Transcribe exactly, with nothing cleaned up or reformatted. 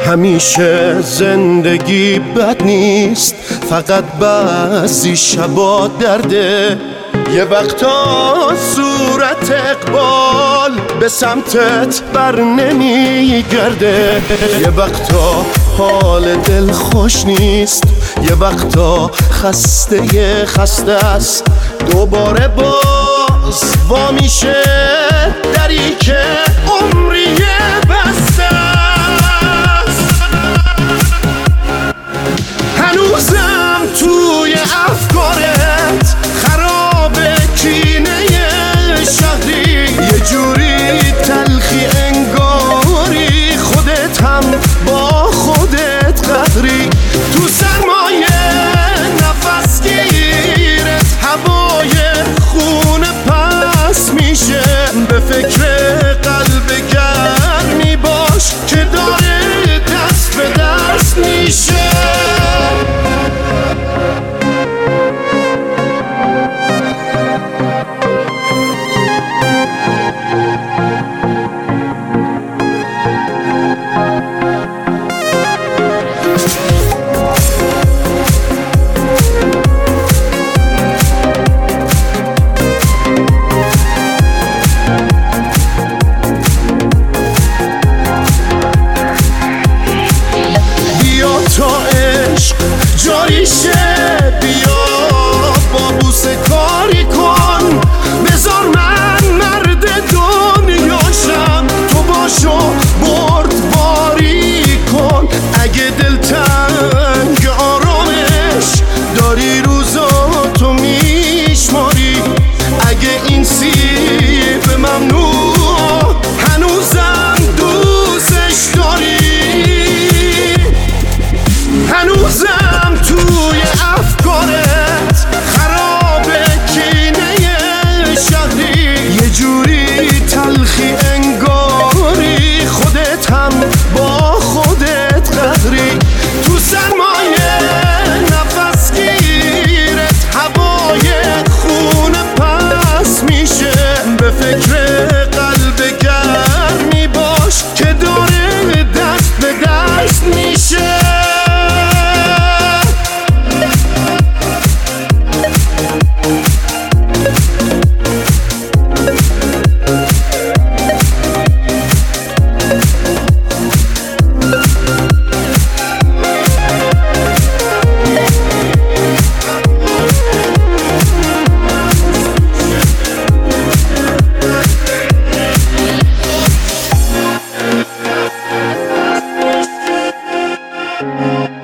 همیشه زندگی بد نیست، فقط بعضی شبا درده. یه وقتا صورت اقبال به سمتت بر نمیگرده، یه وقتا حال دل خوش نیست، یه وقتا خسته خسته است. دوباره باز وا میشه دری که عمری بسته است. هنوزم توی افکارت خراب کینه شهری، یه جوری تلخی انگاری خودت هم با خودت قهری. تو سرمایه نفس گیرت هوای خونه پس میشه، به فکر قلب گرمی باش که داره دست به دست میشه. جاری شه بیا با بوسه کاری کن، بذار من مرد دنیاشم، تو باشو بردباری کن. اگه دلتنگ آرامش داری روزاتو میشماری، اگه این سیب ممنوع هنوزم دوستش داری، هنوزم توی افکارت خراب کینه شهری، یه جوری تلخی انگاری خودت هم با خودت قهری. تو سرمایه نفس گیرت هوای خونه پس میشه، به فکر قلب گرمی باش که داره دست به دست میشه. Thank you.